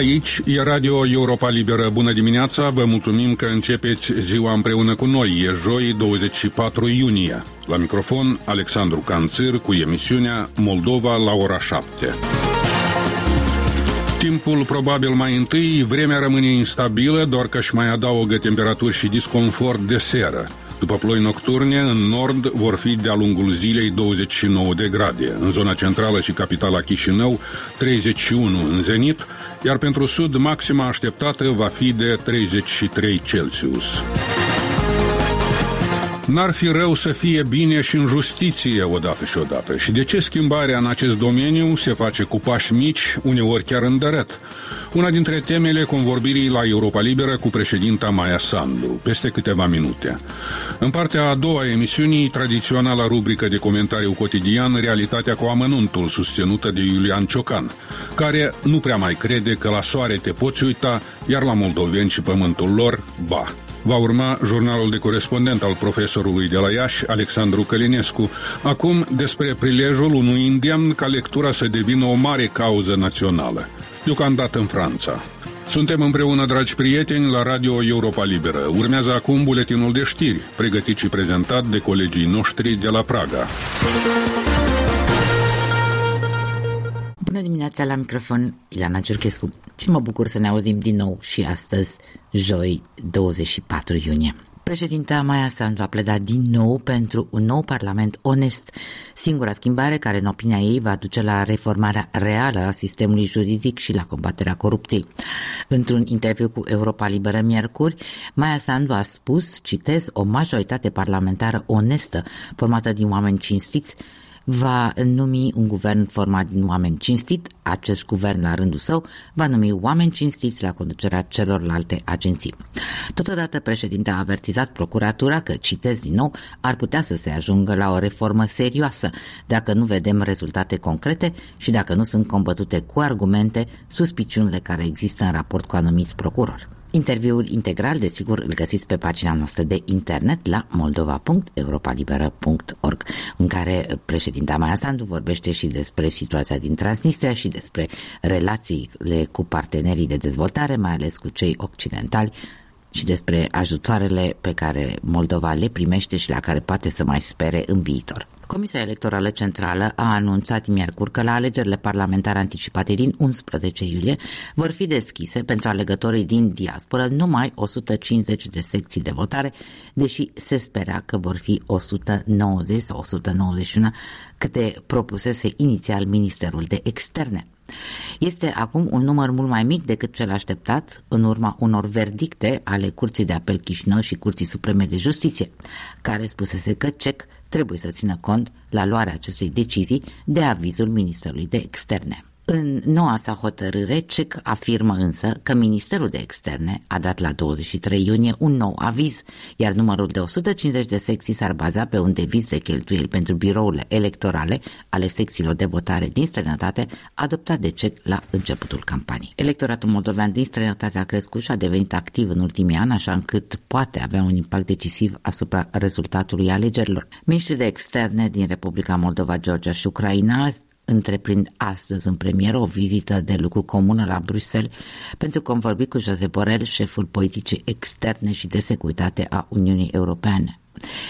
Aici e Radio Europa Liberă. Bună dimineața, vă mulțumim că începeți ziua împreună cu noi. E joi, 24 iunie. La microfon, Alexandru Canțir cu emisiunea Moldova la ora 7. Timpul probabil mai întâi, vremea rămâne instabilă, doar că își mai adaugă temperaturi și disconfort de seară. După ploi nocturne, în nord vor fi de-a lungul zilei 29 de grade, în zona centrală și capitala Chișinău 31 în zenit, iar pentru sud maxima așteptată va fi de 33 Celsius. N-ar fi rău să fie bine și în justiție odată și odată. Și de ce schimbarea în acest domeniu se face cu pași mici, uneori chiar îndărăt? Una dintre temele convorbirii la Europa Liberă cu președinta Maia Sandu, peste câteva minute. În partea a doua a emisiunii, tradiționala rubrică de comentariu cotidian, Realitatea cu amănuntul, susținută de Iulian Ciocan, care nu prea mai crede că la soare te poți uita, iar la moldoveni și pământul lor, ba. Va urma jurnalul de corespondent al profesorului de la Iași, Alexandru Călinescu. Acum despre prilejul unui îndemn ca lectura să devină o mare cauză națională, deocamdată în Franța. Suntem împreună, dragi prieteni, la Radio Europa Liberă. Urmează acum buletinul de știri, pregătit și prezentat de colegii noștri de la Praga. Bună dimineața, la microfon Ileana Ciurchescu și mă bucur să ne auzim din nou și astăzi, joi 24 iunie. Președinta Maia Sandu a pledat din nou pentru un nou parlament onest, singura schimbare care, în opinia ei, va duce la reformarea reală a sistemului juridic și la combaterea corupției. Într-un interviu cu Europa Liberă miercuri, Maia Sandu a spus, citez, o majoritate parlamentară onestă, formată din oameni cinstiți, va numi un guvern format din oameni cinstit. Acest guvern, la rândul său, va numi oameni cinstiți la conducerea celorlalte agenții. Totodată, președinta a avertizat procuratura că, citez din nou, ar putea să se ajungă la o reformă serioasă dacă nu vedem rezultate concrete și dacă nu sunt combătute cu argumente suspiciunile care există în raport cu anumiți procurori. Interviul integral, desigur, îl găsiți pe pagina noastră de internet la moldova.europalibera.org, în care președinta Maia Sandu vorbește și despre situația din Transnistria și despre relațiile cu partenerii de dezvoltare, mai ales cu cei occidentali, și despre ajutoarele pe care Moldova le primește și la care poate să mai spere în viitor. Comisia Electorală Centrală a anunțat miercuri că la alegerile parlamentare anticipate din 11 iulie vor fi deschise pentru alegătorii din diasporă numai 150 de secții de votare, deși se spera că vor fi 190 sau 191 câte propusese inițial Ministerul de Externe. Este acum un număr mult mai mic decât cel așteptat în urma unor verdicte ale Curții de Apel Chișinău și Curții Supreme de Justiție, care spusese că CEC trebuie să țină cont la luarea acestei decizii de avizul Ministerului de Externe. În noua sa hotărâre, CEC afirmă însă că Ministerul de Externe a dat la 23 iunie un nou aviz, iar numărul de 150 de secții s-ar baza pe un deviz de cheltuieli pentru birourile electorale ale secțiilor de votare din străinătate adoptat de CEC la începutul campaniei. Electoratul moldovean din străinătate a crescut și a devenit activ în ultimii ani, așa încât poate avea un impact decisiv asupra rezultatului alegerilor. Miniștrii de Externe din Republica Moldova, Georgia și Ucraina întreprind astăzi în premieră o vizită de lucru comună la Bruxelles pentru convorbi cu Josep Borrell, șeful politicii externe și de securitate a Uniunii Europene.